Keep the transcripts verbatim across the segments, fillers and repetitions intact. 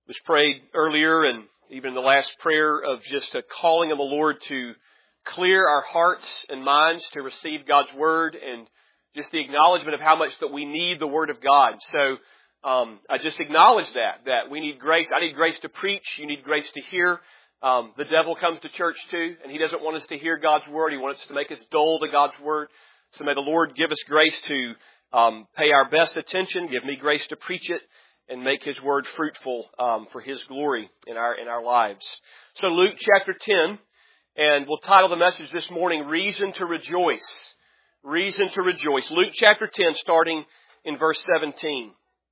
was prayed earlier and even in the last prayer of just a calling of the Lord to clear our hearts and minds to receive God's Word, and just the acknowledgement of how much that we need the Word of God. So um, I just acknowledge that, that we need grace. I need grace to preach. You need grace to hear. Um, the devil comes to church too, and he doesn't want us to hear God's Word. He wants us to make us dull to God's Word. So may the Lord give us grace to um, pay our best attention, give me grace to preach it, and make His Word fruitful um, for His glory in our in our lives. So Luke chapter ten, and we'll title the message this morning, Reason to Rejoice. Reason to Rejoice. Luke chapter ten, starting in verse seventeen.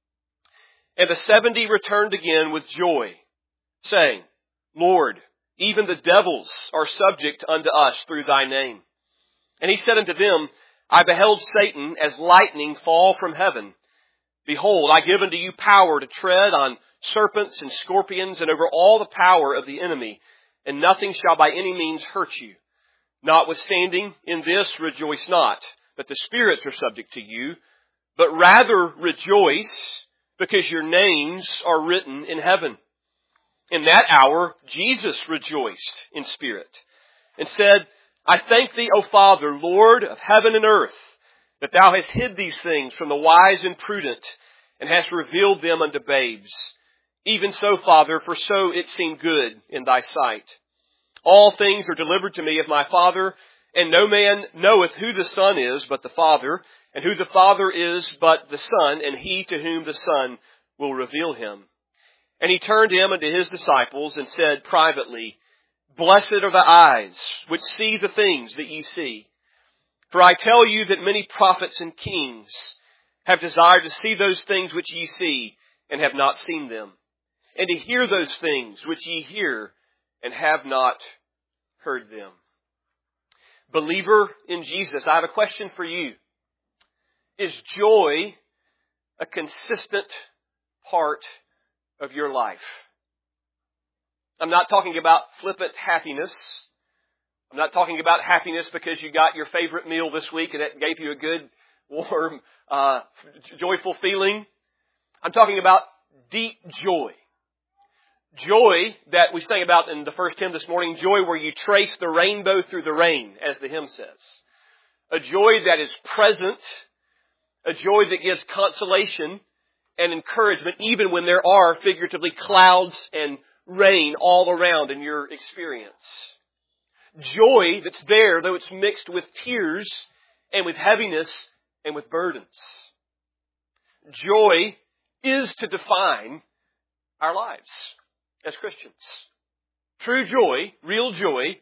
And the seventy returned again with joy, saying, Lord, even the devils are subject unto us through Thy name. And He said unto them, I beheld Satan as lightning fall from heaven. Behold, I give unto you power to tread on serpents and scorpions and over all the power of the enemy, and nothing shall by any means hurt you. Notwithstanding, in this rejoice not, that the spirits are subject to you, but rather rejoice, because your names are written in heaven. In that hour, Jesus rejoiced in spirit, and said, I thank Thee, O Father, Lord of heaven and earth, that Thou hast hid these things from the wise and prudent, and hast revealed them unto babes. Even so, Father, for so it seemed good in Thy sight. All things are delivered to me of my Father, and no man knoweth who the Son is but the Father, and who the Father is but the Son, and he to whom the Son will reveal Him. And He turned Him unto His disciples, and said privately, Blessed are the eyes which see the things that ye see. For I tell you that many prophets and kings have desired to see those things which ye see, and have not seen them, and to hear those things which ye hear, and have not heard them. Believer in Jesus, I have a question for you. Is joy a consistent part of your life? I'm not talking about flippant happiness. I'm not talking about happiness because you got your favorite meal this week and it gave you a good, warm, uh, joyful feeling. I'm talking about deep joy. Joy that we sang about in the first hymn this morning, joy where you trace the rainbow through the rain, as the hymn says. A joy that is present, a joy that gives consolation and encouragement even when there are figuratively clouds and rain all around in your experience. Joy that's there, though it's mixed with tears and with heaviness and with burdens. Joy is to define our lives as Christians. True joy, real joy,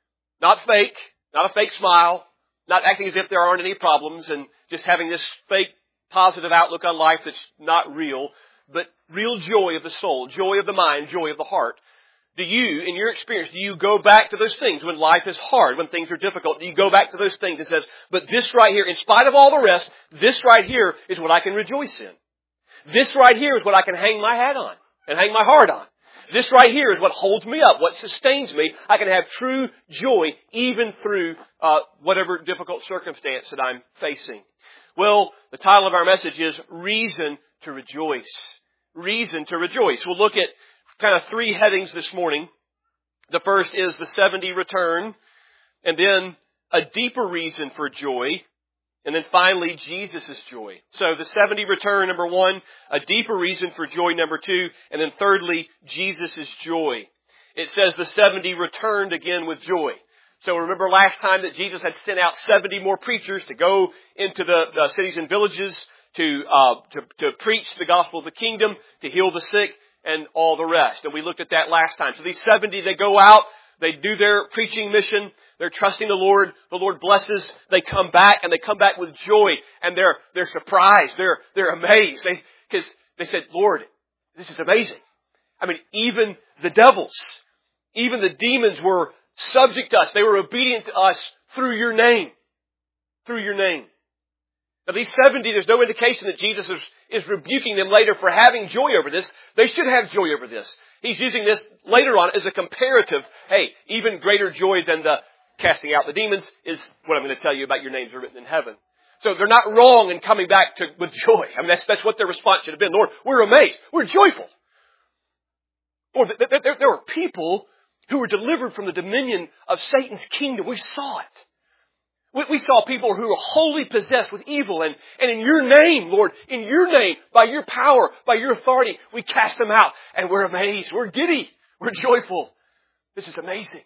not fake, not a fake smile, not acting as if there aren't any problems and just having this fake positive outlook on life that's not real, but real joy of the soul, joy of the mind, joy of the heart. Do you, in your experience, do you go back to those things when life is hard, when things are difficult? Do you go back to those things and says, but this right here, in spite of all the rest, this right here is what I can rejoice in. This right here is what I can hang my hat on and hang my heart on. This right here is what holds me up, what sustains me. I can have true joy even through uh, whatever difficult circumstance that I'm facing. Well, the title of our message is Reason to Rejoice. Reason to Rejoice. We'll look at kind of three headings this morning. The first is the seventy return, and then a deeper reason for joy, and then finally Jesus' joy. So the seventy return, number one, a deeper reason for joy, number two, and then thirdly, Jesus' joy. It says the seventy returned again with joy. So remember last time that Jesus had sent out seventy more preachers to go into the, the cities and villages to, uh, to, to preach the gospel of the kingdom, to heal the sick, and all the rest. And we looked at that last time. So these seventy, they go out, they do their preaching mission, they're trusting the Lord, the Lord blesses, they come back, and they come back with joy, and they're, they're surprised, they're, they're amazed. They, cause they said, Lord, this is amazing. I mean, even the devils, even the demons were subject to us. They were obedient to us through your name. Through your name. Now these seventy, there's no indication that Jesus is, is rebuking them later for having joy over this. They should have joy over this. He's using this later on as a comparative. Hey, even greater joy than the casting out the demons is what I'm going to tell you about your names are written in heaven. So they're not wrong in coming back to with joy. I mean, that's, that's what their response should have been. Lord, we're amazed. We're joyful. Or that there, there were people who were delivered from the dominion of Satan's kingdom. We saw it. We, we saw people who were wholly possessed with evil. And, and in your name, Lord, in your name, by your power, by your authority, we cast them out. And we're amazed. We're giddy. We're joyful. This is amazing.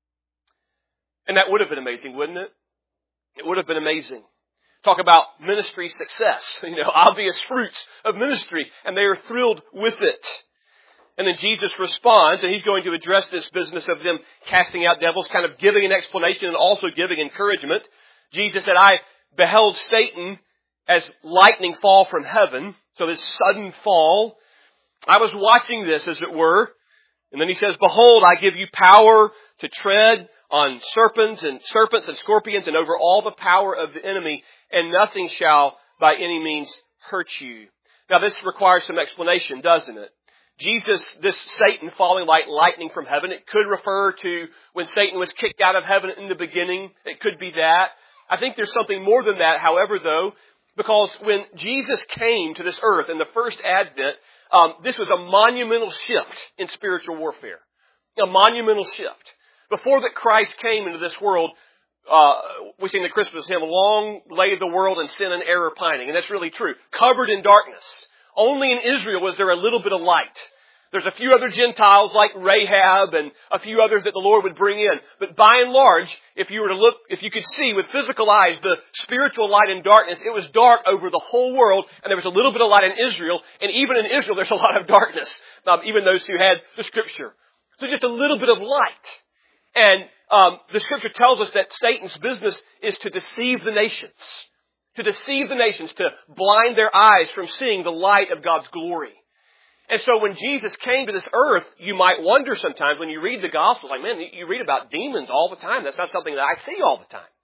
And that would have been amazing, wouldn't it? It would have been amazing. Talk about ministry success. You know, obvious fruits of ministry. And they are thrilled with it. And then Jesus responds, and He's going to address this business of them casting out devils, kind of giving an explanation and also giving encouragement. Jesus said, I beheld Satan as lightning fall from heaven. So this sudden fall. I was watching this, as it were. And then He says, behold, I give you power to tread on serpents and serpents and scorpions and over all the power of the enemy, and nothing shall by any means hurt you. Now this requires some explanation, doesn't it? Jesus, this Satan falling like lightning from heaven, it could refer to when Satan was kicked out of heaven in the beginning. It could be that. I think there's something more than that, however, though, because when Jesus came to this earth in the first advent, um, this was a monumental shift in spiritual warfare. A monumental shift. Before that Christ came into this world, uh, we sing the Christmas hymn, long lay the world in sin and error pining. And that's really true. Covered in darkness. Only in Israel was there a little bit of light. There's a few other Gentiles like Rahab and a few others that the Lord would bring in. But by and large, if you were to look, if you could see with physical eyes the spiritual light and darkness, it was dark over the whole world, and there was a little bit of light in Israel. And even in Israel, there's a lot of darkness. Um, even those who had the Scripture. So just a little bit of light. And um, the Scripture tells us that Satan's business is to deceive the nations. To deceive the nations, to blind their eyes from seeing the light of God's glory. And so when Jesus came to this earth, you might wonder sometimes when you read the Gospels, like, man, you read about demons all the time. That's not something that I see all the time.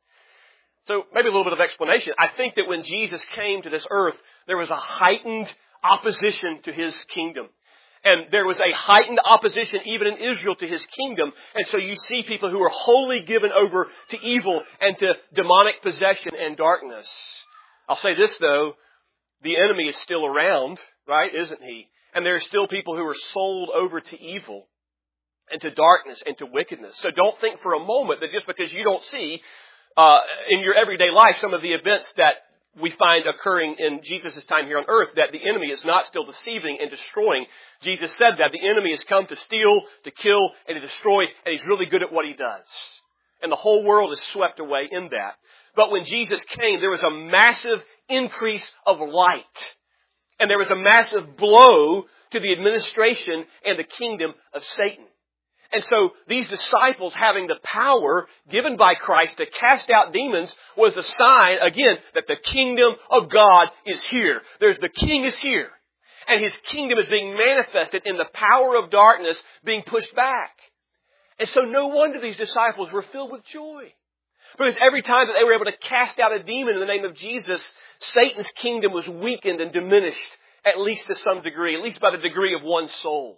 So maybe a little bit of explanation. I think that when Jesus came to this earth, there was a heightened opposition to His kingdom. And there was a heightened opposition even in Israel to His kingdom. And so you see people who are wholly given over to evil and to demonic possession and darkness. I'll say this though, the enemy is still around, right? Isn't he? And there are still people who are sold over to evil and to darkness and to wickedness. So don't think for a moment that just because you don't see uh, in your everyday life some of the events that we find occurring in Jesus' time here on earth, that the enemy is not still deceiving and destroying. Jesus said that the enemy has come to steal, to kill, and to destroy, and he's really good at what he does. And the whole world is swept away in that. But when Jesus came, there was a massive increase of light. And there was a massive blow to the administration and the kingdom of Satan. And so these disciples having the power given by Christ to cast out demons was a sign, again, that the kingdom of God is here. There's the King is here. And His kingdom is being manifested in the power of darkness being pushed back. And so no wonder these disciples were filled with joy. Because every time that they were able to cast out a demon in the name of Jesus, Satan's kingdom was weakened and diminished, at least to some degree, at least by the degree of one soul.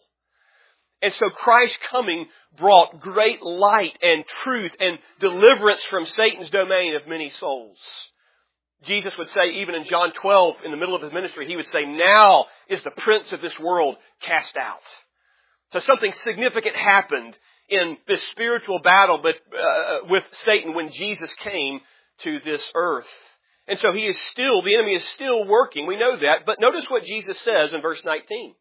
And so Christ's coming brought great light and truth and deliverance from Satan's domain of many souls. Jesus would say, even in John twelve, in the middle of His ministry, He would say, now is the prince of this world cast out. So something significant happened in this spiritual battle but uh, with Satan when Jesus came to this earth. And so he is still, the enemy is still working. We know that. But notice what Jesus says in verse nineteen.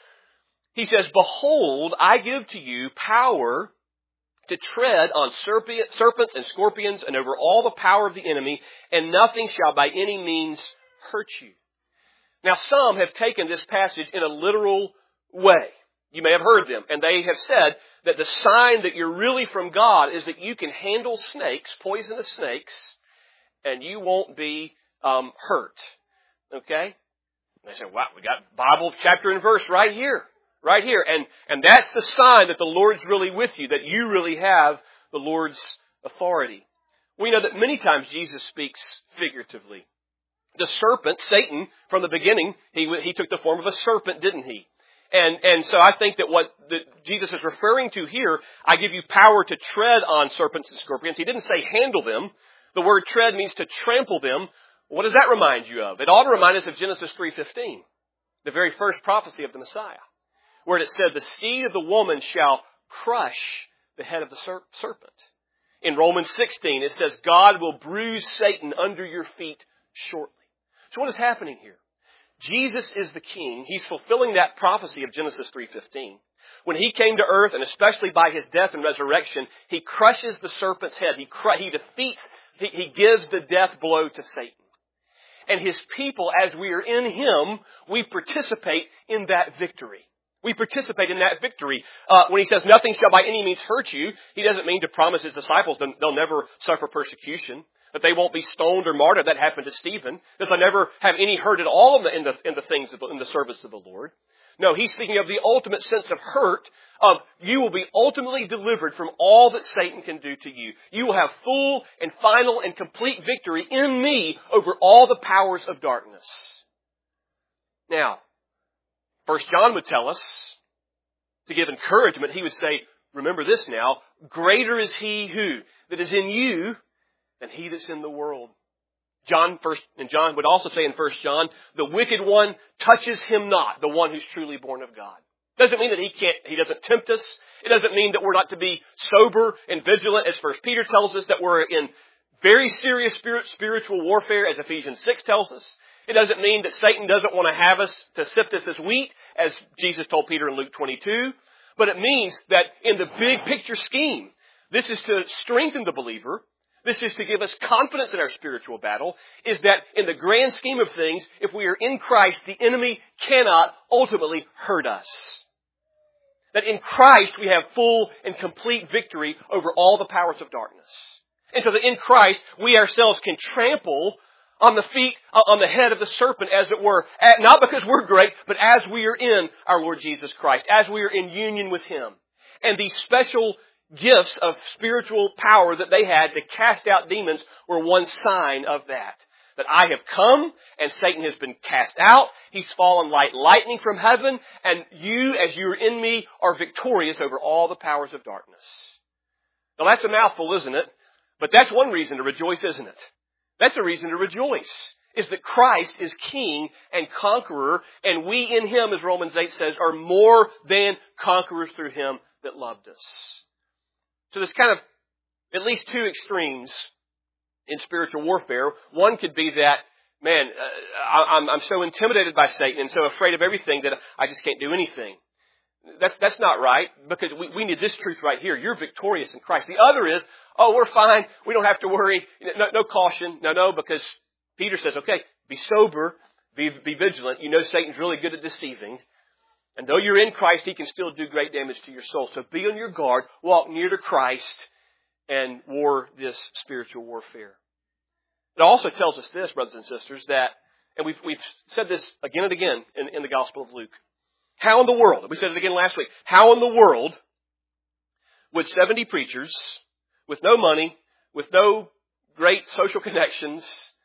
He says, behold, I give to you power to tread on serpents and scorpions and over all the power of the enemy, and nothing shall by any means hurt you. Now, some have taken this passage in a literal way. You may have heard them, and they have said that the sign that you're really from God is that you can handle snakes, poisonous snakes, and you won't be um, hurt. Okay? And they say, wow, we got Bible chapter and verse right here. Right here. And, and that's the sign that the Lord's really with you, that you really have the Lord's authority. We know that many times Jesus speaks figuratively. The serpent, Satan, from the beginning, he, he took the form of a serpent, didn't he? And, and so I think that what the, Jesus is referring to here, I give you power to tread on serpents and scorpions. He didn't say handle them. The word tread means to trample them. What does that remind you of? It ought to remind us of Genesis three fifteen, the very first prophecy of the Messiah, where it said the seed of the woman shall crush the head of the ser- serpent. In Romans sixteen, it says God will bruise Satan under your feet shortly. So what is happening here? Jesus is the King. He's fulfilling that prophecy of Genesis three fifteen. When He came to earth, and especially by His death and resurrection, He crushes the serpent's head. He, cru- he defeats, he, he gives the death blow to Satan. And His people, as we are in Him, we participate in that victory. We participate in that victory. Uh, when He says, nothing shall by any means hurt you, He doesn't mean to promise His disciples that they'll never suffer persecution, that they won't be stoned or martyred. That happened to Stephen. That they'll never have any hurt at all in the, in the, in the things, of the, in the service of the Lord. No, He's speaking of the ultimate sense of hurt, of you will be ultimately delivered from all that Satan can do to you. You will have full and final and complete victory in me over all the powers of darkness. Now, First John would tell us, to give encouragement, he would say, remember this now, greater is He who, that is in you, than he that's in the world. John first, and John would also say in First John, the wicked one touches him not, the one who's truly born of God. Doesn't mean that he can't, he doesn't tempt us. It doesn't mean that we're not to be sober and vigilant, as First Peter tells us, that we're in very serious spirit, spiritual warfare, as Ephesians six tells us. It doesn't mean that Satan doesn't want to have us to sift us as wheat, as Jesus told Peter in Luke twenty-two. But it means that in the big picture scheme, this is to strengthen the believer. This is to give us confidence in our spiritual battle, is that in the grand scheme of things, if we are in Christ, the enemy cannot ultimately hurt us. That in Christ we have full and complete victory over all the powers of darkness. And so that in Christ we ourselves can trample on the feet, on the head of the serpent, as it were, not because we're great, but as we are in our Lord Jesus Christ, as we are in union with Him. And these special gifts of spiritual power that they had to cast out demons were one sign of that. That I have come and Satan has been cast out. He's fallen like lightning from heaven. And you, as you are in me, are victorious over all the powers of darkness. Now that's a mouthful, isn't it? But that's one reason to rejoice, isn't it? That's a reason to rejoice, is that Christ is King and conqueror, and we in Him, as Romans eight says, are more than conquerors through Him that loved us. So there's kind of at least two extremes in spiritual warfare. One could be that, man, uh, I'm, I'm so intimidated by Satan and so afraid of everything that I just can't do anything. That's, that's not right, because we, we need this truth right here. You're victorious in Christ. The other is, oh, we're fine. We don't have to worry. No, no caution. No, no, because Peter says, okay, be sober, be, be vigilant. You know Satan's really good at deceiving. And though you're in Christ, he can still do great damage to your soul. So be on your guard, walk near to Christ, and war this spiritual warfare. It also tells us this, brothers and sisters, that, and we've, we've said this again and again in, in the Gospel of Luke. How in the world, we said it again last week, how in the world would seventy preachers with no money, with no great social connections,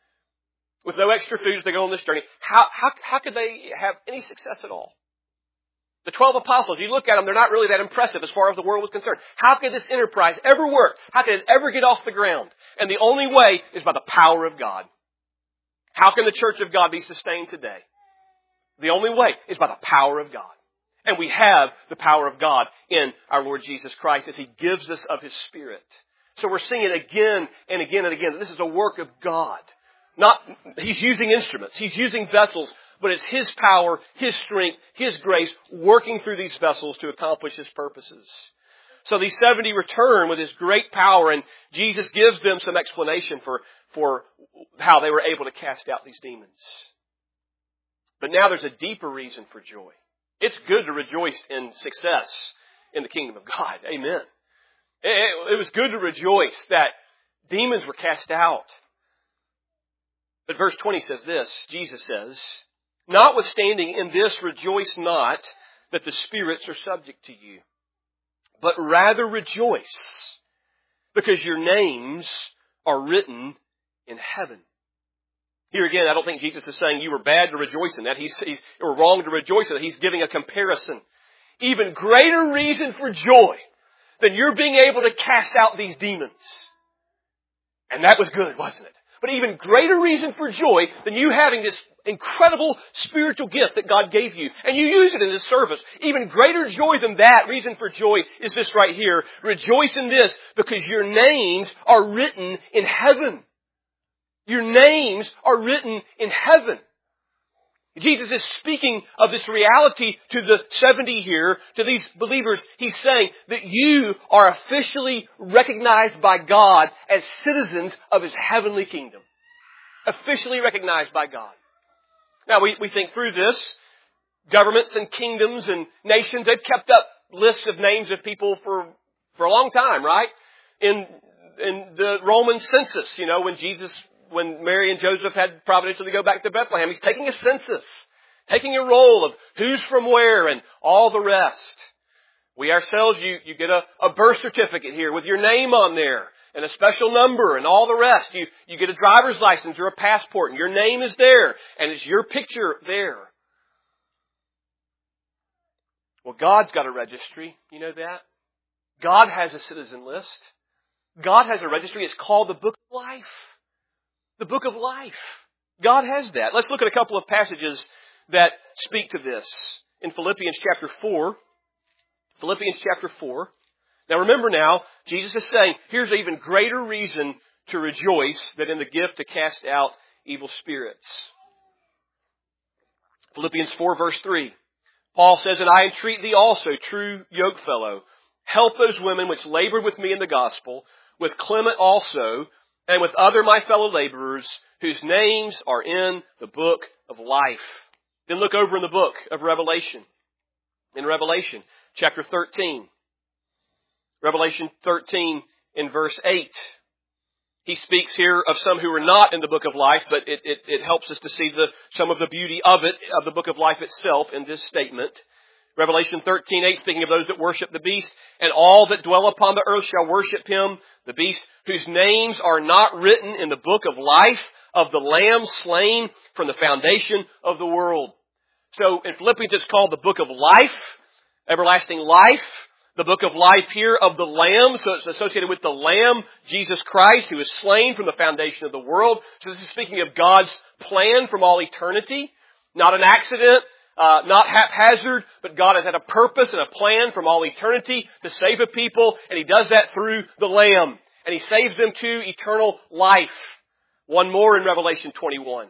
with no extra food as they go on this journey, how, how, how could they have any success at all? The twelve apostles, you look at them, they're not really that impressive as far as the world was concerned. How could this enterprise ever work? How could it ever get off the ground? And the only way is by the power of God. How can the church of God be sustained today? The only way is by the power of God. And we have the power of God in our Lord Jesus Christ as He gives us of His Spirit. So we're seeing it again and again and again. This is a work of God. Not, He's using instruments. He's using vessels. But it's His power, His strength, His grace working through these vessels to accomplish His purposes. So these seventy return with His great power, and Jesus gives them some explanation for, for how they were able to cast out these demons. But now there's a deeper reason for joy. It's good to rejoice in success in the kingdom of God. Amen. It, it was good to rejoice that demons were cast out. But verse twenty says this, Jesus says, notwithstanding in this rejoice not that the spirits are subject to you, but rather rejoice because your names are written in heaven. Here again, I don't think Jesus is saying you were bad to rejoice in that. He's, he's or wrong to rejoice in that. He's giving a comparison. Even greater reason for joy than you're being able to cast out these demons. And that was good, wasn't it? But even greater reason for joy than you having this incredible spiritual gift that God gave you, and you use it in His service. Even greater joy than that, reason for joy, is this right here. Rejoice in this, because your names are written in heaven. Your names are written in heaven. Jesus is speaking of this reality to the seventy here, to these believers. He's saying that you are officially recognized by God as citizens of His heavenly kingdom. Officially recognized by God. Now, we, we think through this. Governments and kingdoms and nations, they've kept up lists of names of people for, for a long time, right? In, in the Roman census, you know, when Jesus, when Mary and Joseph had providentially go back to Bethlehem, He's taking a census, taking a roll of who's from where and all the rest. We ourselves, you, you get a, a birth certificate here with your name on there and a special number and all the rest. You, you get a driver's license or a passport and your name is there and it's your picture there. Well, God's got a registry. You know that? God has a citizen list. God has a registry. It's called the Book of Life. The Book of Life. God has that. Let's look at a couple of passages that speak to this. In Philippians chapter four. Philippians chapter four. Now remember now, Jesus is saying, here's an even greater reason to rejoice than in the gift to cast out evil spirits. Philippians four verse three. Paul says, and I entreat thee also, true yokefellow, help those women which labored with me in the gospel, with Clement also, and with other my fellow laborers, whose names are in the book of life. Then look over in the book of Revelation. In Revelation chapter thirteen. Revelation thirteen in verse eight. He speaks here of some who are not in the book of life, but it, it, it helps us to see the, some of the beauty of it, of the book of life itself in this statement. Revelation thirteen eight, speaking of those that worship the beast, and all that dwell upon the earth shall worship him, the beast, whose names are not written in the book of life of the Lamb slain from the foundation of the world. So in Philippians it's called the book of life, everlasting life. The book of life here of the Lamb, so it's associated with the Lamb, Jesus Christ, who was slain from the foundation of the world. So this is speaking of God's plan from all eternity. Not an accident, uh, not haphazard, but God has had a purpose and a plan from all eternity to save a people, and He does that through the Lamb. And He saves them to eternal life. One more in Revelation twenty-one.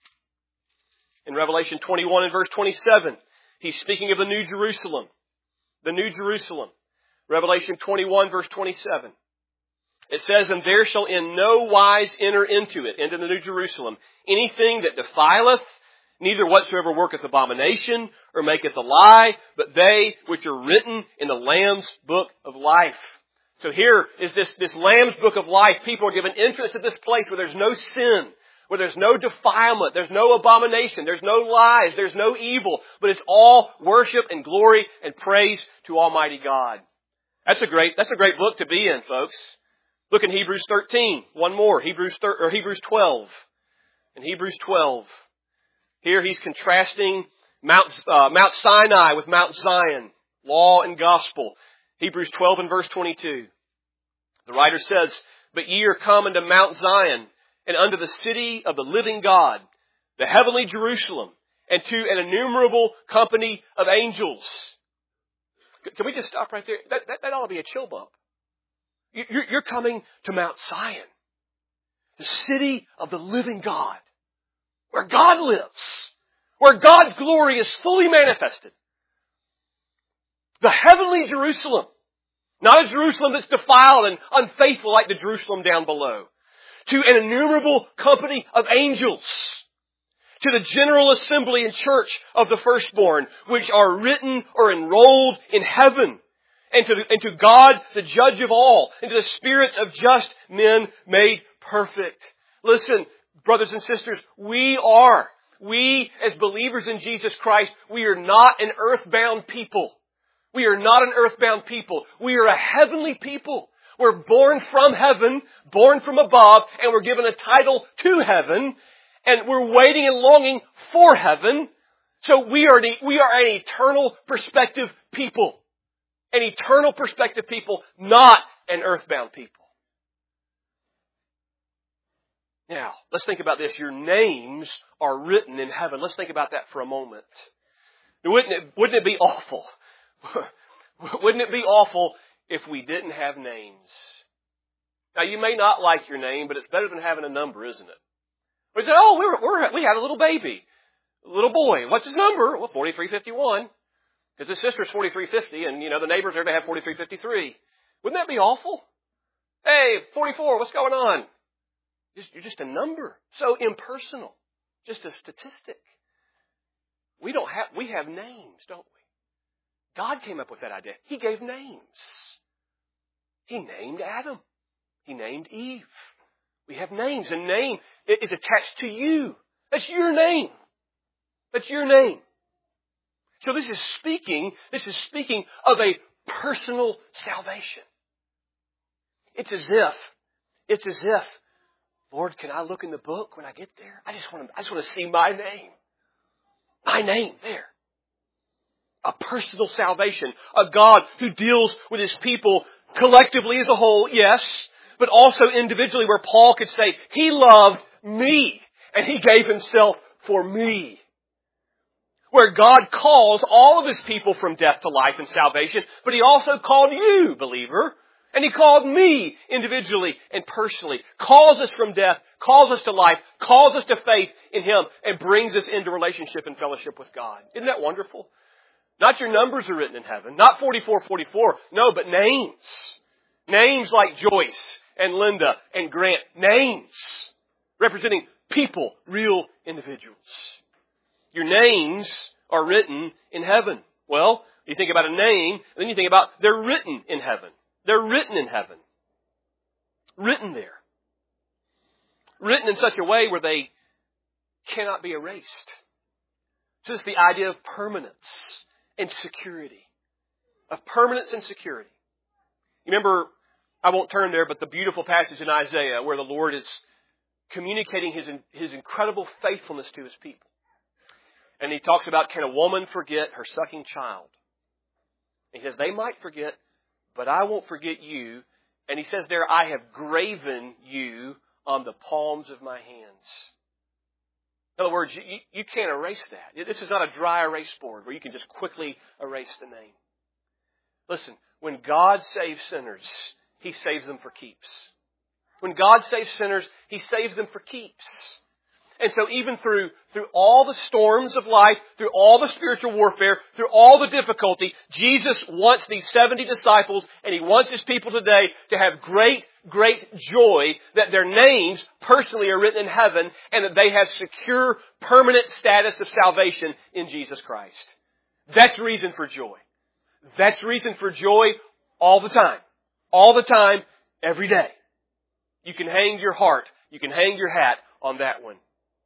In Revelation twenty-one and verse twenty-seven, He's speaking of the New Jerusalem. The New Jerusalem. Revelation twenty-one verse twenty-seven. It says, and there shall in no wise enter into it, into the New Jerusalem, anything that defileth, neither whatsoever worketh abomination, or maketh a lie, but they which are written in the Lamb's book of life. So here is this, this Lamb's book of life. People are given entrance to this place where there's no sin, where there's no defilement, there's no abomination, there's no lies, there's no evil, but it's all worship and glory and praise to Almighty God. That's a great, that's a great book to be in, folks. Look in Hebrews thirteen. One more. Hebrews thir- or Hebrews twelve. In Hebrews twelve. Here he's contrasting Mount, uh, Mount Sinai with Mount Zion. Law and gospel. Hebrews twelve and verse twenty-two. The writer says, but ye are come unto Mount Zion, and unto the city of the living God, the heavenly Jerusalem, and to an innumerable company of angels. Can we just stop right there? That, that, that ought to be a chill bump. You're, you're coming to Mount Zion, the city of the living God, where God lives, where God's glory is fully manifested. The heavenly Jerusalem, not a Jerusalem that's defiled and unfaithful like the Jerusalem down below. To an innumerable company of angels, to the general assembly and church of the firstborn, which are written or enrolled in heaven, and to, and to God, the judge of all, and to the spirits of just men made perfect. Listen, brothers and sisters, we are, we as believers in Jesus Christ, we are not an earthbound people. We are not an earthbound people. We are a heavenly people. We're born from heaven, born from above, and we're given a title to heaven, and we're waiting and longing for heaven. So we are, the, we are an eternal perspective people. An eternal perspective people, not an earthbound people. Now, let's think about this. Your names are written in heaven. Let's think about that for a moment. Wouldn't it, wouldn't it be awful? Wouldn't it be awful if we didn't have names? Now, you may not like your name, but it's better than having a number, isn't it? We say, oh, we're, we're, we had a little baby, a little boy. What's his number? Well, forty-three fifty-one. Because his sister's forty-three fifty, and, you know, the neighbors are to have forty-three fifty-three. Wouldn't that be awful? Hey, forty-four, what's going on? Just, you're just a number. So impersonal. Just a statistic. We don't have, we have names, don't we? God came up with that idea. He gave names. He named Adam. He named Eve. We have names. A name is attached to you. That's your name. That's your name. So this is speaking, this is speaking of a personal salvation. It's as if, it's as if, Lord, can I look in the book when I get there? I just want to, I just want to see my name. My name there. A personal salvation. A God who deals with His people collectively as a whole, yes, but also individually, where Paul could say, He loved me and He gave Himself for me. Where God calls all of His people from death to life and salvation, but He also called you, believer. And He called me individually and personally. Calls us from death, calls us to life, calls us to faith in Him, and brings us into relationship and fellowship with God. Isn't that wonderful? Not your numbers are written in heaven. Not forty-four forty-four. No, but names. Names like Joyce and Linda and Grant. Names representing people, real individuals. Your names are written in heaven. Well, you think about a name, and then you think about they're written in heaven. They're written in heaven. Written there. Written in such a way where they cannot be erased. So it's the idea of permanence and security. Of permanence and security. You remember, I won't turn there, but the beautiful passage in Isaiah where the Lord is communicating His, His incredible faithfulness to His people. And He talks about, can a woman forget her sucking child? He says, they might forget, but I won't forget you. And He says there, I have graven you on the palms of my hands. In other words, you, you can't erase that. This is not a dry erase board where you can just quickly erase the name. Listen, when God saves sinners, He saves them for keeps. When God saves sinners, He saves them for keeps. And so even through, through all the storms of life, through all the spiritual warfare, through all the difficulty, Jesus wants these seventy disciples and He wants His people today to have great, great joy that their names personally are written in heaven and that they have secure, permanent status of salvation in Jesus Christ. That's reason for joy. That's reason for joy all the time. All the time, every day. You can hang your heart, you can hang your hat on that one.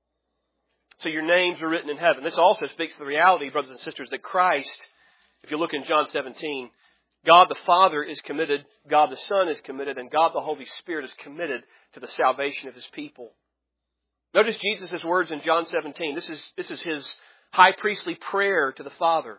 So your names are written in heaven. This also speaks to the reality, brothers and sisters, that Christ, if you look in John seventeen, God the Father is committed, God the Son is committed, and God the Holy Spirit is committed to the salvation of His people. Notice Jesus' words in John seventeen. This is, this is His high priestly prayer to the Father.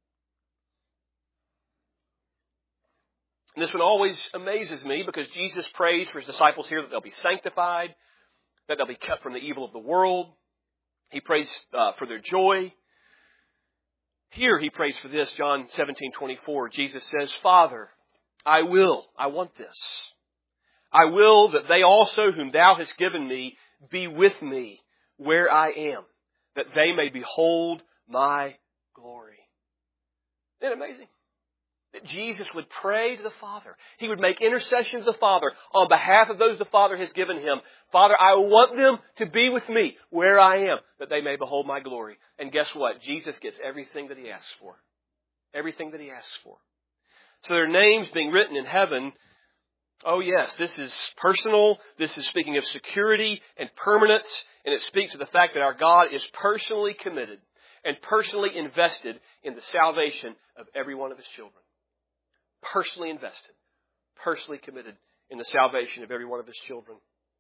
And this one always amazes me because Jesus prays for His disciples here that they'll be sanctified, that they'll be kept from the evil of the world. He prays uh, for their joy. Here He prays for this, John seventeen twenty-four. Jesus says, Father, I will, I want this. I will that they also whom Thou hast given me be with me where I am, that they may behold my glory. Isn't it amazing? That Jesus would pray to the Father. He would make intercession to the Father on behalf of those the Father has given Him. Father, I want them to be with me where I am, that they may behold my glory. And guess what? Jesus gets everything that He asks for. Everything that He asks for. So their names being written in heaven, oh yes, this is personal. This is speaking of security and permanence. And it speaks of the fact that our God is personally committed and personally invested in the salvation of every one of His children. Personally invested, personally committed in the salvation of every one of His children.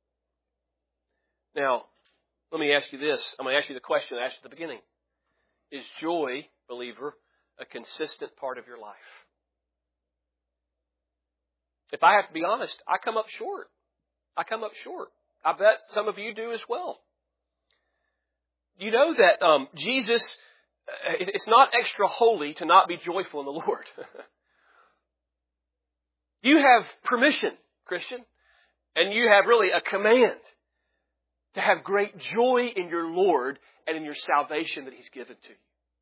Now, let me ask you this. I'm going to ask you the question I asked at the beginning. Is joy, believer, a consistent part of your life? If I have to be honest, I come up short. I come up short. I bet some of you do as well. You know that um, Jesus, it's not extra holy to not be joyful in the Lord. You have permission, Christian, and you have really a command to have great joy in your Lord and in your salvation that He's given to you.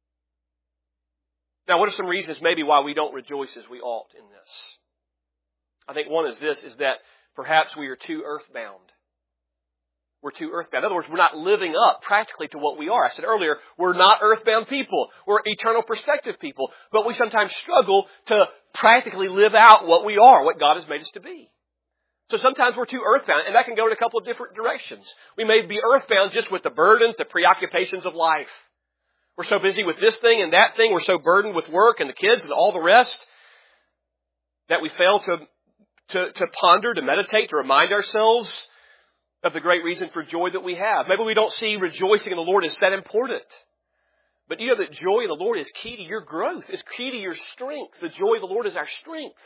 Now, what are some reasons maybe why we don't rejoice as we ought in this? I think one is this, is that perhaps we are too earthbound. We're too earthbound. In other words, we're not living up practically to what we are. I said earlier, we're not earthbound people. We're eternal perspective people. But we sometimes struggle to practically live out what we are, what God has made us to be. So sometimes we're too earthbound, and that can go in a couple of different directions. We may be earthbound just with the burdens, the preoccupations of life. We're so busy with this thing and that thing. We're so burdened with work and the kids and all the rest that we fail to, to, to ponder, to meditate, to remind ourselves of the great reason for joy that we have. Maybe we don't see rejoicing in the Lord as that important. But you know that joy in the Lord is key to your growth. It's key to your strength. The joy of the Lord is our strength.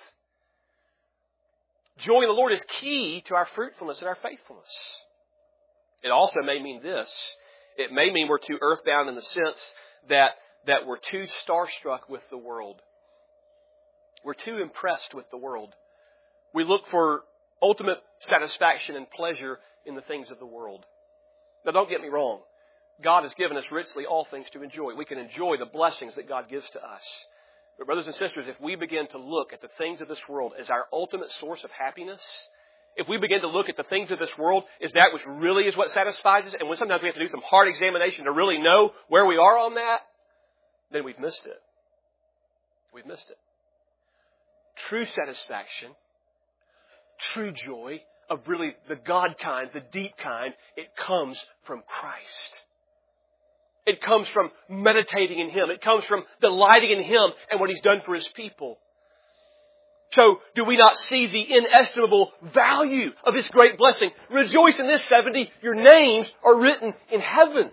Joy in the Lord is key to our fruitfulness and our faithfulness. It also may mean this. It may mean we're too earthbound in the sense that, that we're too starstruck with the world. We're too impressed with the world. We look for ultimate satisfaction and pleasure in the things of the world. Now, don't get me wrong. God has given us richly all things to enjoy. We can enjoy the blessings that God gives to us. But brothers and sisters, if we begin to look at the things of this world as our ultimate source of happiness, if we begin to look at the things of this world as that which really is what satisfies us, and when sometimes we have to do some hard examination to really know where we are on that, then we've missed it. We've missed it. True satisfaction, true joy, of really the God kind, the deep kind, it comes from Christ. It comes from meditating in Him. It comes from delighting in Him and what He's done for His people. So, do we not see the inestimable value of this great blessing? Rejoice in this, seventy. Your names are written in heaven.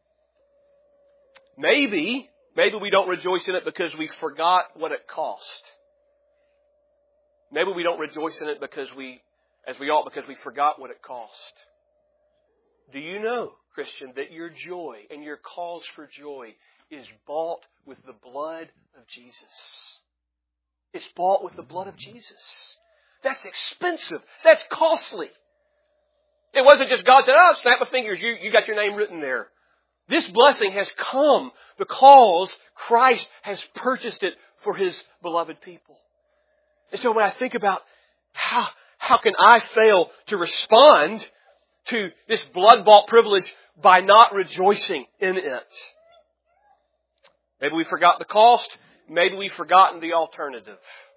Maybe, maybe we don't rejoice in it because we forgot what it cost. Maybe we don't rejoice in it because we as we ought because we forgot what it cost. Do you know, Christian, that your joy and your cause for joy is bought with the blood of Jesus? It's bought with the blood of Jesus. That's expensive. That's costly. It wasn't just God said, oh, snap my fingers, you, you got your name written there. This blessing has come because Christ has purchased it for His beloved people. And so when I think about how, how can I fail to respond to this blood-bought privilege by not rejoicing in it? Maybe we forgot the cost. Maybe we've forgotten the alternative.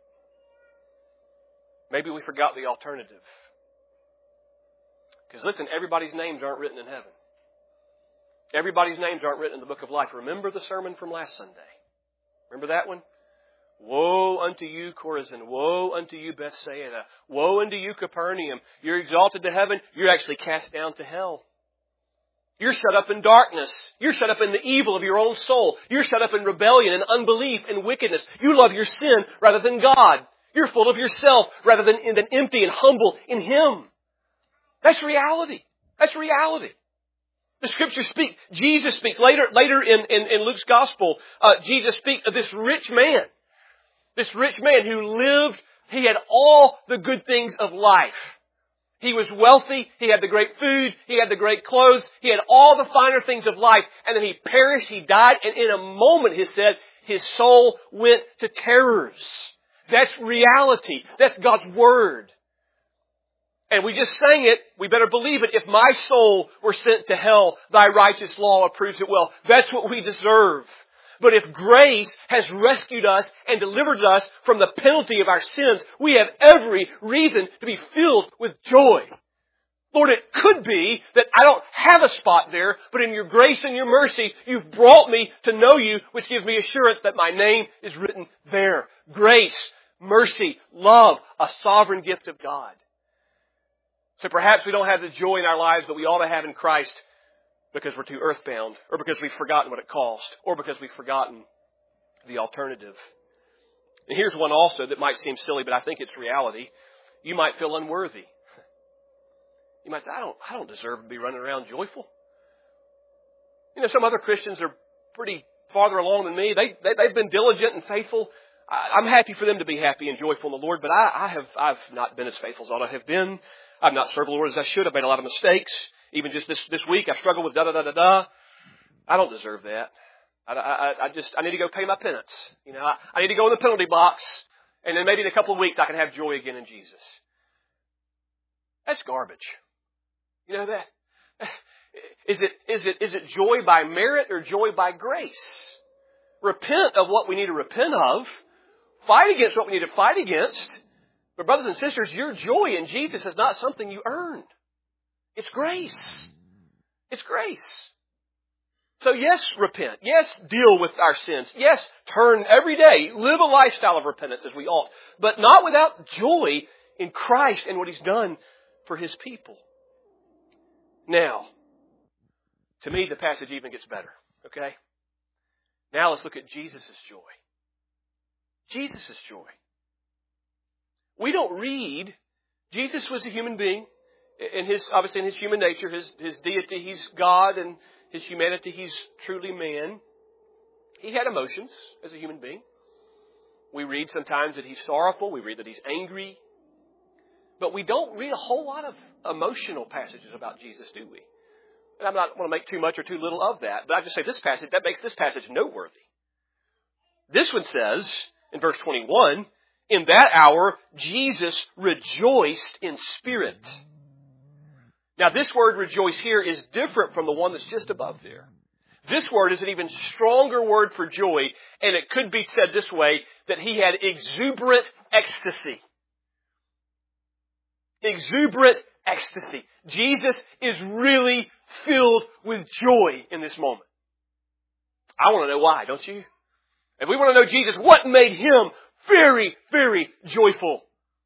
Maybe we forgot the alternative. Because listen, everybody's names aren't written in heaven. Everybody's names aren't written in the book of life. Remember the sermon from last Sunday? Remember that one? Woe unto you, Chorazin. Woe unto you, Bethsaida. Woe unto you, Capernaum. You're exalted to heaven. You're actually cast down to hell. You're shut up in darkness. You're shut up in the evil of your own soul. You're shut up in rebellion and unbelief and wickedness. You love your sin rather than God. You're full of yourself rather than, than empty and humble in Him. That's reality. That's reality. The Scriptures speak. Jesus speaks. Later, later in, in, in Luke's Gospel, uh, Jesus speaks of this rich man. This rich man who lived, he had all the good things of life. He was wealthy, he had the great food, he had the great clothes, he had all the finer things of life, and then he perished, he died, and in a moment, he said, his soul went to terrors. That's reality. That's God's Word. And we just sang it, we better believe it. If my soul were sent to hell, thy righteous law approves it well. That's what we deserve. But if grace has rescued us and delivered us from the penalty of our sins, we have every reason to be filled with joy. Lord, it could be that I don't have a spot there, but in your grace and your mercy, you've brought me to know you, which gives me assurance that my name is written there. Grace, mercy, love, a sovereign gift of God. So perhaps we don't have the joy in our lives that we ought to have in Christ because we're too earthbound, or because we've forgotten what it cost, or because we've forgotten the alternative. And here's one also that might seem silly, but I think it's reality. You might feel unworthy. You might say, I don't, I don't deserve to be running around joyful. You know, some other Christians are pretty farther along than me. They, they, they've been diligent and faithful. I, I'm happy for them to be happy and joyful in the Lord, but I, I have, I've not been as faithful as I ought to have been. I've not served the Lord as I should. I've made a lot of mistakes. Even just this, this week, I struggled with da-da-da-da-da. I don't deserve that. I, I, I just, I need to go pay my penance. You know, I, I need to go in the penalty box, and then maybe in a couple of weeks I can have joy again in Jesus. That's garbage. You know that? Is it, is it, is it joy by merit or joy by grace? Repent of what we need to repent of. Fight against what we need to fight against. But brothers and sisters, your joy in Jesus is not something you earned. It's grace. It's grace. So yes, repent. Yes, deal with our sins. Yes, turn every day. Live a lifestyle of repentance as we ought. But not without joy in Christ and what He's done for His people. Now, to me, the passage even gets better. Okay? Now let's look at Jesus' joy. Jesus' joy. We don't read, Jesus was a human being. In his, obviously in his human nature, his, his deity, He's God, and His humanity, He's truly man. He had emotions as a human being. We read sometimes that He's sorrowful. We read that He's angry. But we don't read a whole lot of emotional passages about Jesus, do we? And I'm not going to make too much or too little of that, but I just say this passage, that makes this passage noteworthy. This one says, in verse twenty-one, in that hour, Jesus rejoiced in spirit. Now, this word rejoice here is different from the one that's just above there. This word is an even stronger word for joy, and it could be said this way, that He had exuberant ecstasy. Exuberant ecstasy. Jesus is really filled with joy in this moment. I want to know why, don't you? If we want to know Jesus, what made Him very, very joyful?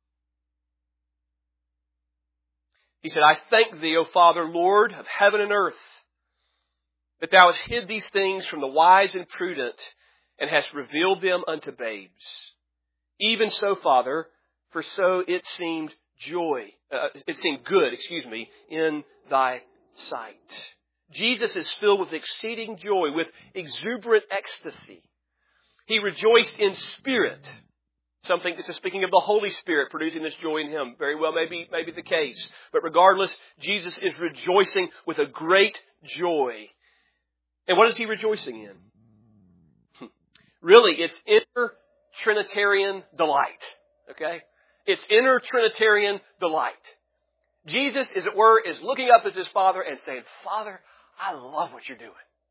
He said, I thank Thee, O Father, Lord of heaven and earth, that Thou hast hid these things from the wise and prudent, and hast revealed them unto babes. Even so, Father, for so it seemed joy, uh, it seemed good, excuse me, in Thy sight. Jesus is filled with exceeding joy, with exuberant ecstasy. He rejoiced in spirit. Something, this is speaking of the Holy Spirit producing this joy in Him. Very well may be, may be the case. But regardless, Jesus is rejoicing with a great joy. And what is He rejoicing in? Really, it's inner Trinitarian delight. Okay? It's inner Trinitarian delight. Jesus, as it were, is looking up at His Father and saying, Father, I love what you're doing.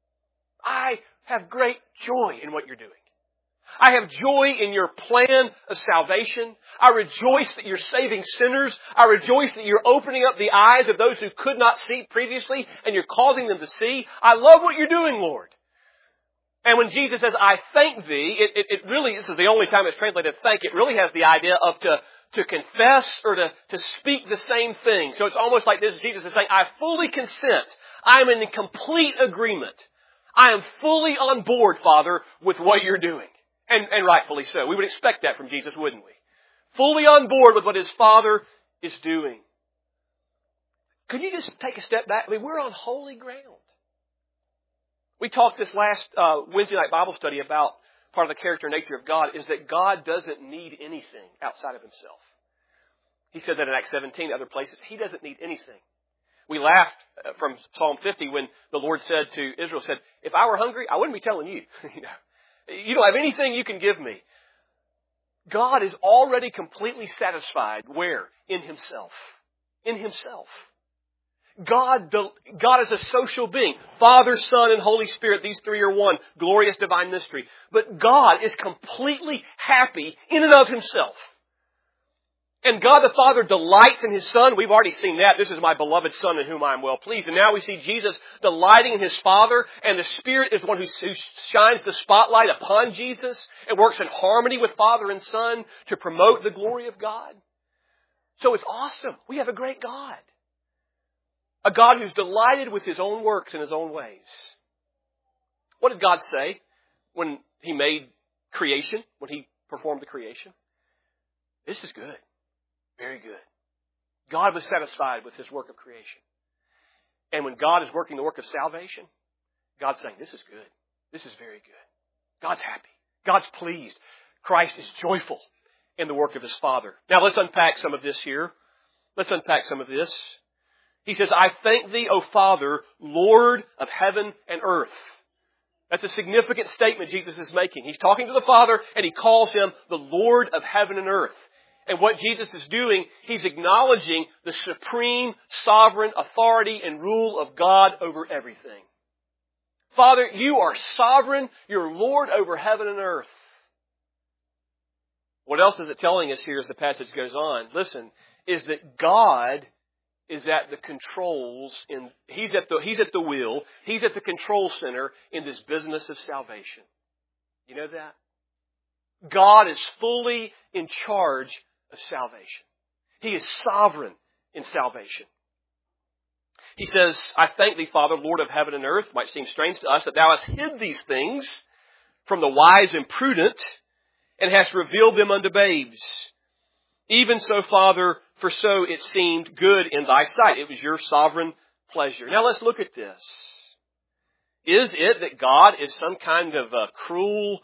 I have great joy in what you're doing. I have joy in your plan of salvation. I rejoice that you're saving sinners. I rejoice that you're opening up the eyes of those who could not see previously, and you're causing them to see. I love what you're doing, Lord. And when Jesus says, I thank Thee, it, it, it really, this is the only time it's translated thank, it really has the idea of to, to confess or to, to speak the same thing. So it's almost like this, Jesus is saying, I fully consent. I am in complete agreement. I am fully on board, Father, with what you're doing. And, and rightfully so. We would expect that from Jesus, wouldn't we? Fully on board with what His Father is doing. Could you just take a step back? I mean, we're on holy ground. We talked this last uh, Wednesday night Bible study about part of the character and nature of God is that God doesn't need anything outside of Himself. He says that in Acts seventeen, other places. He doesn't need anything. We laughed from Psalm fifty when the Lord said to Israel, said, if I were hungry, I wouldn't be telling you. you know. You don't have anything you can give me. God is already completely satisfied. Where? In Himself. In Himself. God, God is a social being. Father, Son, and Holy Spirit, these three are one. Glorious divine mystery. But God is completely happy in and of Himself. And God the Father delights in His Son. We've already seen that. This is my beloved Son in whom I am well pleased. And now we see Jesus delighting in His Father. And the Spirit is the one who shines the spotlight upon Jesus and works in harmony with Father and Son to promote the glory of God. So it's awesome. We have a great God. A God who's delighted with His own works and His own ways. What did God say when He made creation, when He performed the creation? This is good. Very good. God was satisfied with His work of creation. And when God is working the work of salvation, God's saying, this is good. This is very good. God's happy. God's pleased. Christ is joyful in the work of His Father. Now let's unpack some of this here. Let's unpack some of this. He says, I thank Thee, O Father, Lord of heaven and earth. That's a significant statement Jesus is making. He's talking to the Father and He calls Him the Lord of heaven and earth. And what Jesus is doing, He's acknowledging the supreme, sovereign authority and rule of God over everything. Father, You are sovereign. You're Lord over heaven and earth. What else is it telling us here as the passage goes on? Listen, is that God is at the controls in, He's at the, He's at the wheel, He's at the control center in this business of salvation. You know that? God is fully in charge of salvation. He is sovereign in salvation. He says, I thank Thee, Father, Lord of heaven and earth. Might seem strange to us that Thou hast hid these things from the wise and prudent and hast revealed them unto babes. Even so, Father, for so it seemed good in Thy sight. It was Your sovereign pleasure. Now let's look at this. Is it that God is some kind of a cruel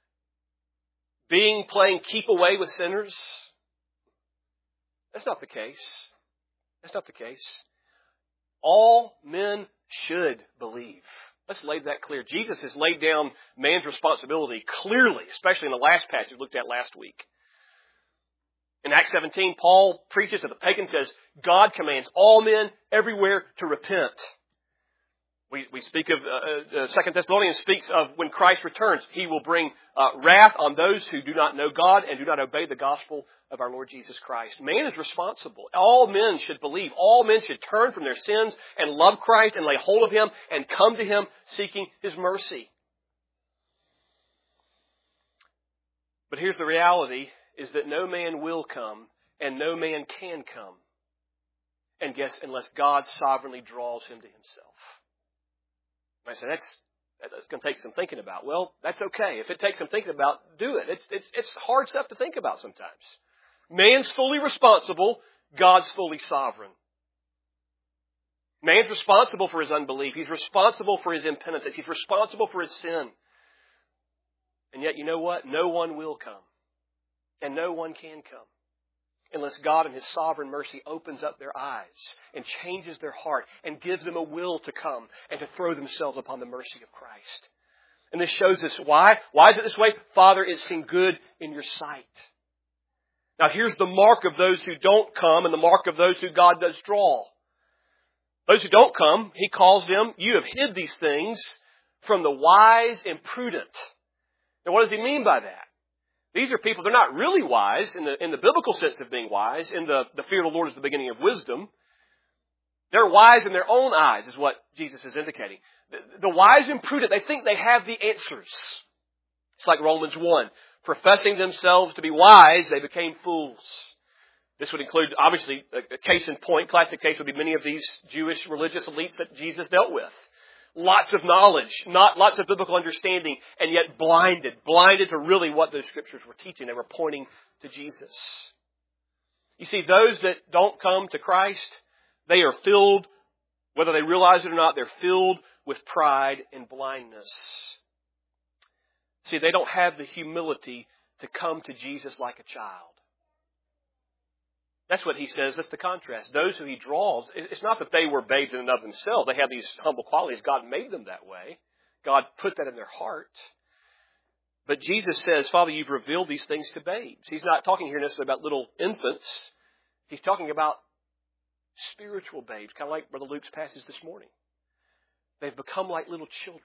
being playing keep away with sinners? That's not the case. That's not the case. All men should believe. Let's lay that clear. Jesus has laid down man's responsibility clearly, especially in the last passage we looked at last week. In Acts seventeen, Paul preaches to the pagans, says, God commands all men everywhere to repent. We, we speak of, uh, uh, Second Thessalonians speaks of when Christ returns, He will bring uh, wrath on those who do not know God and do not obey the gospel of our Lord Jesus Christ. Man is responsible. All men should believe. All men should turn from their sins and love Christ and lay hold of Him and come to Him seeking His mercy. But here's the reality, is that no man will come and no man can come. And guess, unless God sovereignly draws him to Himself. I say, that's, that's going to take some thinking about. Well, that's okay. If it takes some thinking about, do it. It's, it's, it's hard stuff to think about sometimes. Man's fully responsible. God's fully sovereign. Man's responsible for his unbelief. He's responsible for his impenitence. He's responsible for his sin. And yet, you know what? No one will come. And no one can come unless God in His sovereign mercy opens up their eyes and changes their heart and gives them a will to come and to throw themselves upon the mercy of Christ. And this shows us why. Why is it this way? Father, it seemed good in Your sight. Now here's the mark of those who don't come and the mark of those who God does draw. Those who don't come, He calls them, you have hid these things from the wise and prudent. Now what does He mean by that? These are people, they're not really wise in the, in the biblical sense of being wise. In the, the fear of the Lord is the beginning of wisdom. They're wise in their own eyes is what Jesus is indicating. The, the wise and prudent, they think they have the answers. It's like Romans one. Professing themselves to be wise, they became fools. This would include, obviously, a, a case in point, classic case would be many of these Jewish religious elites that Jesus dealt with. Lots of knowledge, not lots of biblical understanding, and yet blinded, blinded to really what those scriptures were teaching. They were pointing to Jesus. You see, those that don't come to Christ, they are filled, whether they realize it or not, they're filled with pride and blindness. See, they don't have the humility to come to Jesus like a child. That's what He says. That's the contrast. Those who He draws, it's not that they were babes in and of themselves. They have these humble qualities. God made them that way. God put that in their heart. But Jesus says, Father, You've revealed these things to babes. He's not talking here necessarily about little infants. He's talking about spiritual babes, kind of like Brother Luke's passage this morning. They've become like little children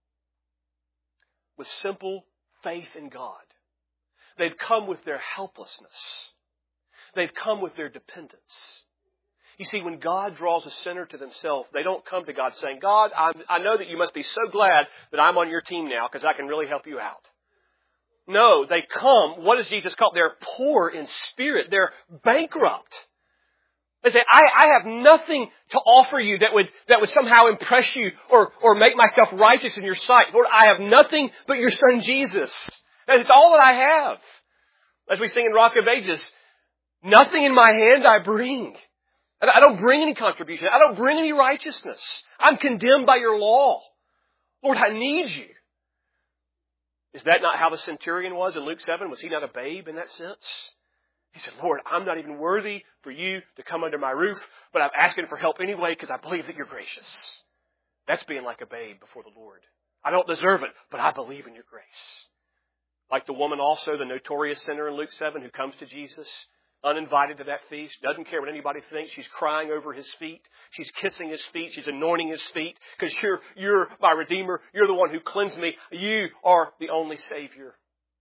with simple faith in God. They've come with their helplessness. They've come with their dependence. You see, when God draws a sinner to themselves, they don't come to God saying, God, I, I know that You must be so glad that I'm on Your team now because I can really help You out. No, they come, what does Jesus call? They're poor in spirit. They're bankrupt. They say, I, I have nothing to offer You that would, that would somehow impress You or, or make myself righteous in Your sight. Lord, I have nothing but Your Son Jesus. That's all that I have. As we sing in Rock of Ages, nothing in my hand I bring. I don't bring any contribution. I don't bring any righteousness. I'm condemned by your law. Lord, I need you. Is that not how the centurion was in Luke seven? Was he not a babe in that sense? He said, Lord, I'm not even worthy for you to come under my roof, but I'm asking for help anyway because I believe that you're gracious. That's being like a babe before the Lord. I don't deserve it, but I believe in your grace. Like the woman also, the notorious sinner in Luke seven who comes to Jesus, uninvited to that feast, doesn't care what anybody thinks. She's crying over his feet. She's kissing his feet. She's anointing his feet because you're, you're my Redeemer. You're the one who cleansed me. You are the only Savior.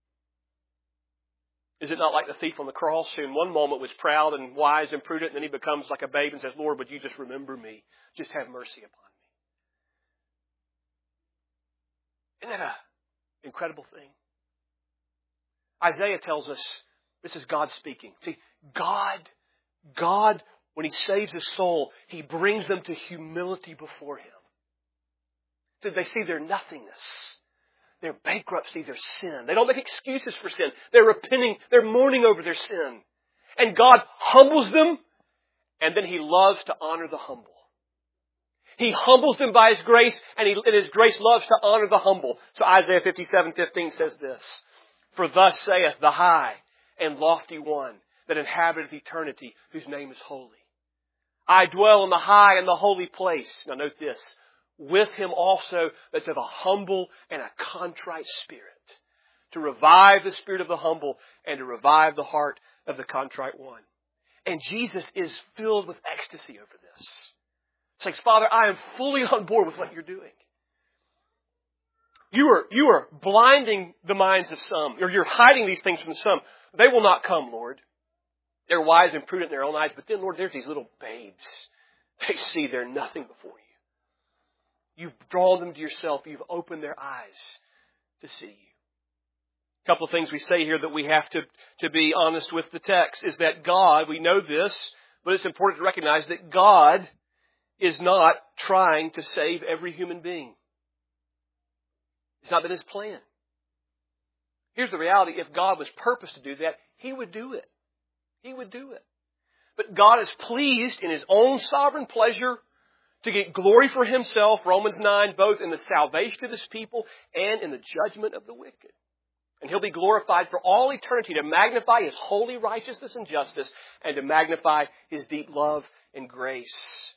Is it not like the thief on the cross who in one moment was proud and wise and prudent, and then he becomes like a babe and says, Lord, would you just remember me? Just have mercy upon me. Isn't that an incredible thing? Isaiah tells us this is God speaking. See, God, God, when He saves a soul, He brings them to humility before Him. So they see their nothingness, their bankruptcy, their sin. They don't make excuses for sin. They're repenting. They're mourning over their sin. And God humbles them, and then He loves to honor the humble. He humbles them by His grace, and, he, and His grace loves to honor the humble. So Isaiah fifty-seven fifteen says this, For thus saith the high and lofty one that inhabiteth eternity, whose name is holy. I dwell in the high and the holy place. Now note this, with Him also that's of a humble and a contrite spirit, to revive the spirit of the humble and to revive the heart of the contrite one. And Jesus is filled with ecstasy over this. It's like, Father, I am fully on board with what you're doing. You are, you are blinding the minds of some, or you're hiding these things from some. They will not come, Lord. They're wise and prudent in their own eyes, but then, Lord, there's these little babes. They see they're nothing before you. You've drawn them to yourself. You've opened their eyes to see you. A couple of things we say here that we have to, to be honest with the text is that God, we know this, but it's important to recognize that God is not trying to save every human being. It's not been His plan. Here's the reality. If God was purposed to do that, He would do it. He would do it. But God is pleased in His own sovereign pleasure to get glory for Himself, Romans nine, both in the salvation of His people and in the judgment of the wicked. And He'll be glorified for all eternity to magnify His holy righteousness and justice and to magnify His deep love and grace.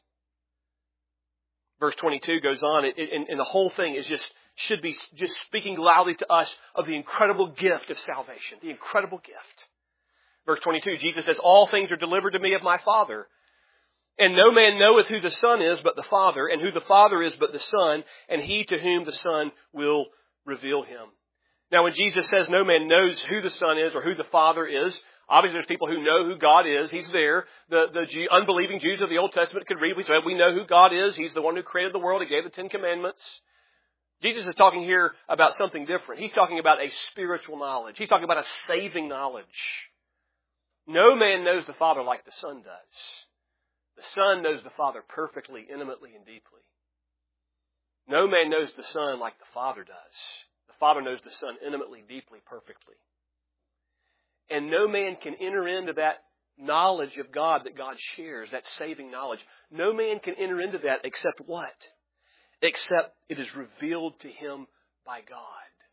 Verse twenty-two goes on, it, and, and the whole thing is just should be just speaking loudly to us of the incredible gift of salvation, the incredible gift. Verse twenty-two, Jesus says, all things are delivered to me of my Father. And no man knoweth who the Son is but the Father, and who the Father is but the Son, and he to whom the Son will reveal Him. Now when Jesus says no man knows who the Son is or who the Father is, obviously there's people who know who God is. He's there. The, the Jew, unbelieving Jews of the Old Testament could read, we said, we know who God is. He's the one who created the world. He gave the Ten Commandments. Jesus is talking here about something different. He's talking about a spiritual knowledge. He's talking about a saving knowledge. No man knows the Father like the Son does. The Son knows the Father perfectly, intimately, and deeply. No man knows the Son like the Father does. The Father knows the Son intimately, deeply, perfectly. And no man can enter into that knowledge of God that God shares, that saving knowledge. No man can enter into that except what? Except it is revealed to him by God.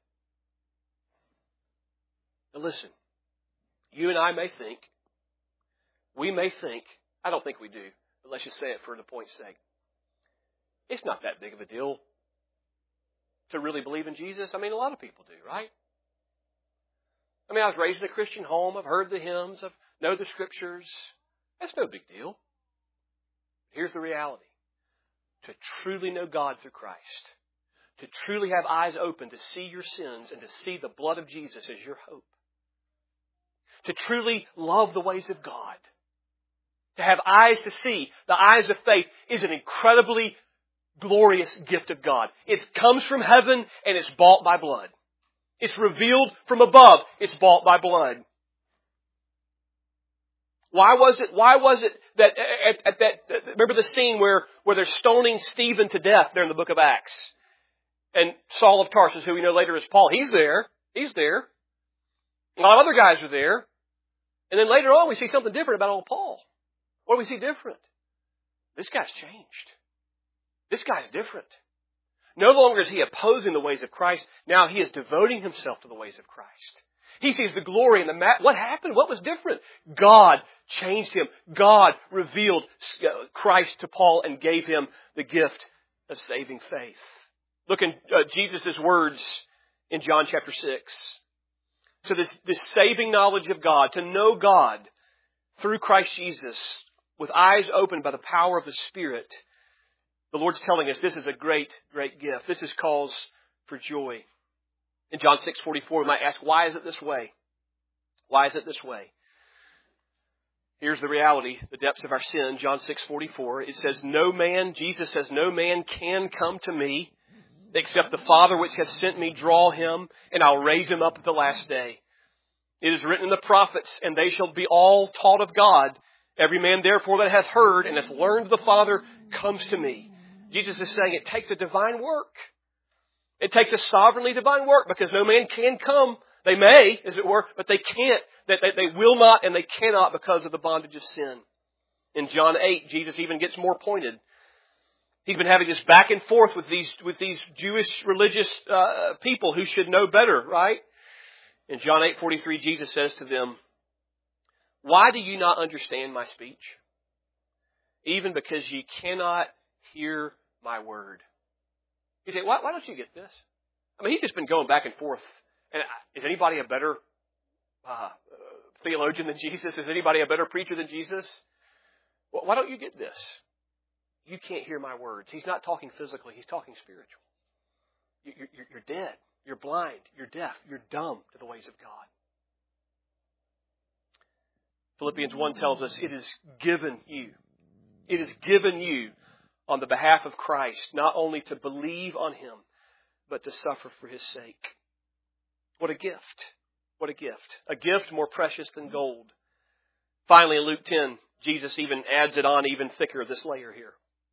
Now listen, you and I may think, we may think, I don't think we do, but let's just say it for the point's sake. It's not that big of a deal to really believe in Jesus. I mean, a lot of people do, right? I mean, I was raised in a Christian home. I've heard the hymns. I know the Scriptures. That's no big deal. Here's the reality. To truly know God through Christ, to truly have eyes open to see your sins and to see the blood of Jesus as your hope, to truly love the ways of God, to have eyes to see, the eyes of faith, is an incredibly glorious gift of God. It comes from heaven and it's bought by blood. It's revealed from above. It's bought by blood. Why was it, why was it that at, at that, remember the scene where, where they're stoning Stephen to death there in the book of Acts? And Saul of Tarsus, who we know later is Paul, he's there. He's there. A lot of other guys are there. And then later on we see something different about old Paul. What do we see different? this guy's changed. This guy's different. No longer is he opposing the ways of Christ. Now he is devoting himself to the ways of Christ. He sees the glory and the ma- what happened? What was different? God changed him. God revealed Christ to Paul and gave him the gift of saving faith. Look in uh, Jesus' words in John chapter six. So this, this saving knowledge of God, to know God through Christ Jesus, with eyes opened by the power of the Spirit, the Lord's telling us this is a great, great gift. This is cause for joy. In John six forty-four, we might ask, why is it this way? Why is it this way? Here's the reality, the depths of our sin. John six forty-four, it says, no man, Jesus says, no man can come to me except the Father which hath sent me draw him, and I'll raise him up at the last day. It is written in the prophets, and they shall be all taught of God. Every man therefore that hath heard and hath learned of the Father comes to me. Jesus is saying it takes a divine work. It takes a sovereignly divine work, because no man can come. They may, as it were, but they can't. They, they, they will not and they cannot because of the bondage of sin. In John eight, Jesus even gets more pointed. He's been having this back and forth with these with these Jewish religious uh, people who should know better, right? In John eight forty-three, Jesus says to them, why do you not understand my speech? Even because ye cannot hear my word. You say, why, why don't you get this? I mean, he's just been going back and forth. And is anybody a better uh, theologian than Jesus? Is anybody a better preacher than Jesus? Well, why don't you get this? You can't hear my words. He's not talking physically. He's talking spiritual. You're, you're, you're dead. You're blind. You're deaf. You're dumb to the ways of God. Philippians one tells us it is given you. It is given you on the behalf of Christ, not only to believe on Him, but to suffer for His sake. What a gift. What a gift. A gift more precious than gold. Finally, in Luke ten, Jesus even adds it on even thicker, this layer here.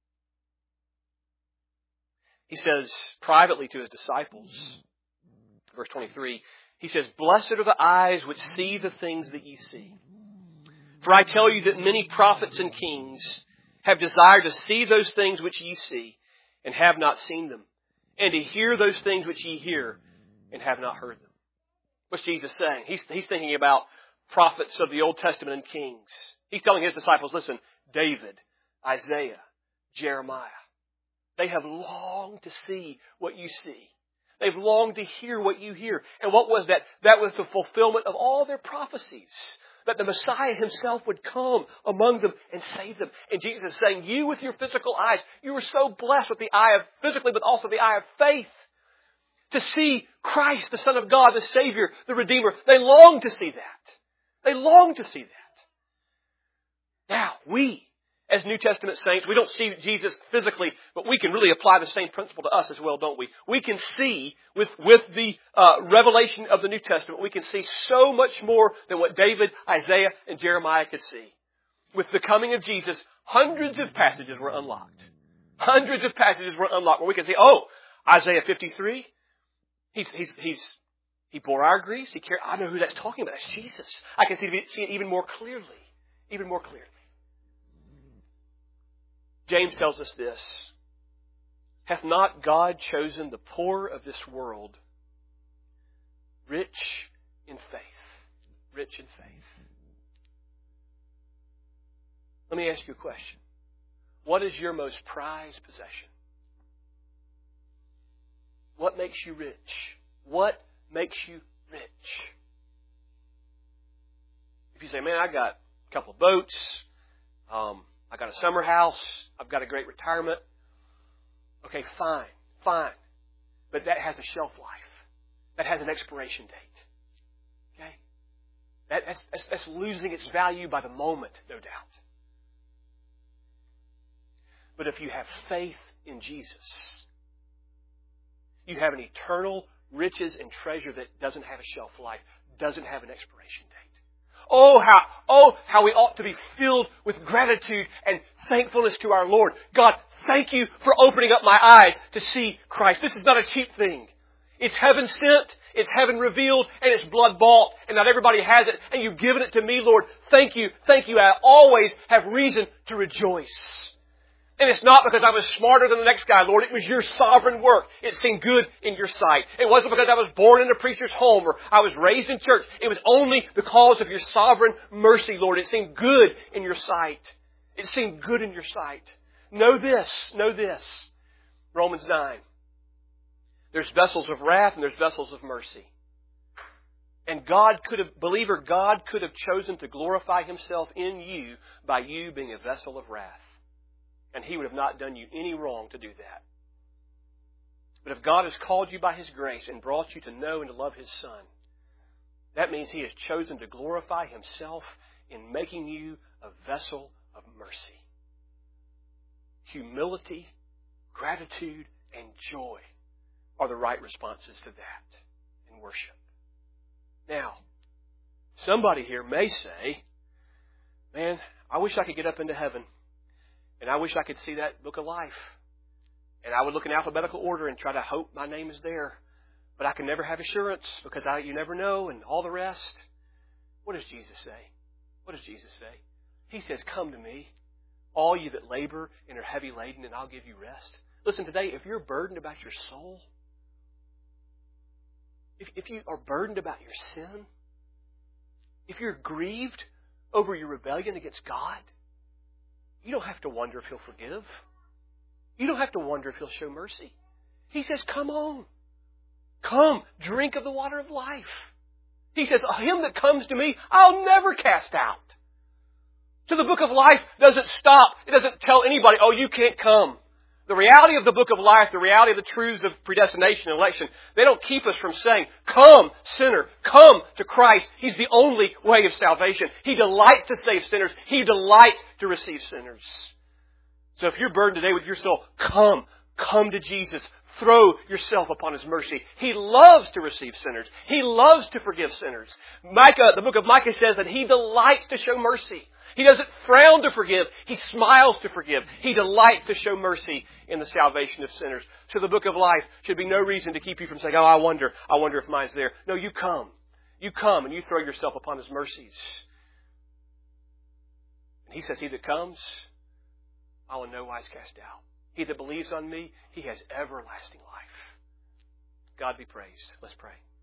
He says privately to His disciples, verse twenty-three, He says, blessed are the eyes which see the things that ye see. For I tell you that many prophets and kings have desired to see those things which ye see, and have not seen them, and to hear those things which ye hear, and have not heard them. What's Jesus saying? He's, he's thinking about prophets of the Old Testament and kings. He's telling His disciples, listen, David, Isaiah, Jeremiah, they have longed to see what you see. They've longed to hear what you hear. And what was that? That was the fulfillment of all their prophecies. That the Messiah Himself would come among them and save them. And Jesus is saying, you with your physical eyes, you are so blessed with the eye of, physically, but also the eye of faith. To see Christ, the Son of God, the Savior, the Redeemer. They long to see that. They long to see that. Now, we, as New Testament saints, we don't see Jesus physically, but we can really apply the same principle to us as well, don't we? We can see, with, with the uh, revelation of the New Testament, we can see so much more than what David, Isaiah, and Jeremiah could see. With the coming of Jesus, hundreds of passages were unlocked. Hundreds of passages were unlocked where we can see, oh, Isaiah fifty-three, he's, he's, he's, he bore our griefs, he carried, I know who that's talking about, that's Jesus. I can see, see it even more clearly, even more clearly. James tells us this, hath not God chosen the poor of this world rich in faith? Rich in faith. Let me ask you a question. What is your most prized possession? What makes you rich? What makes you rich? If you say, man, I got a couple of boats, um, I got a summer house, I've got a great retirement. Okay, fine, fine. But that has a shelf life. That has an expiration date. Okay? That, that's, that's, that's losing its value by the moment, no doubt. But if you have faith in Jesus, you have an eternal riches and treasure that doesn't have a shelf life, doesn't have an expiration date. Oh, how, oh, how we ought to be filled with gratitude and thankfulness to our Lord. God, thank you for opening up my eyes to see Christ. This is not a cheap thing. It's heaven sent, it's heaven revealed, and it's blood bought. And not everybody has it, and you've given it to me, Lord. Thank you, thank you. I always have reason to rejoice. And it's not because I was smarter than the next guy, Lord. It was your sovereign work. It seemed good in your sight. It wasn't because I was born in a preacher's home or I was raised in church. It was only because of your sovereign mercy, Lord. It seemed good in your sight. It seemed good in your sight. Know this, know this. Romans nine. There's vessels of wrath and there's vessels of mercy. And God could have, believer, God could have chosen to glorify Himself in you by you being a vessel of wrath. And He would have not done you any wrong to do that. But if God has called you by His grace and brought you to know and to love His Son, that means He has chosen to glorify Himself in making you a vessel of mercy. Humility, gratitude, and joy are the right responses to that in worship. Now, somebody here may say, man, I wish I could get up into heaven. And I wish I could see that book of life. And I would look in alphabetical order and try to hope my name is there. But I can never have assurance because I, you never know and all the rest. What does Jesus say? What does Jesus say? He says, come to me, all you that labor and are heavy laden, and I'll give you rest. Listen, today, if you're burdened about your soul, if, if you are burdened about your sin, if you're grieved over your rebellion against God, you don't have to wonder if He'll forgive. You don't have to wonder if He'll show mercy. He says, come on. Come, drink of the water of life. He says, him that comes to me, I'll never cast out. So the book of life doesn't stop. It doesn't tell anybody, oh, you can't come. The reality of the book of life, the reality of the truths of predestination and election, they don't keep us from saying, come, sinner, come to Christ. He's the only way of salvation. He delights to save sinners. He delights to receive sinners. So if you're burdened today with your soul, come, come to Jesus. Throw yourself upon His mercy. He loves to receive sinners. He loves to forgive sinners. Micah, the book of Micah says that He delights to show mercy. He doesn't frown to forgive. He smiles to forgive. He delights to show mercy in the salvation of sinners. So the book of life should be no reason to keep you from saying, oh, I wonder, I wonder if mine's there. No, you come. You come and you throw yourself upon His mercies. And He says, he that comes, I will in no wise cast out. He that believes on me, he has everlasting life. God be praised. Let's pray.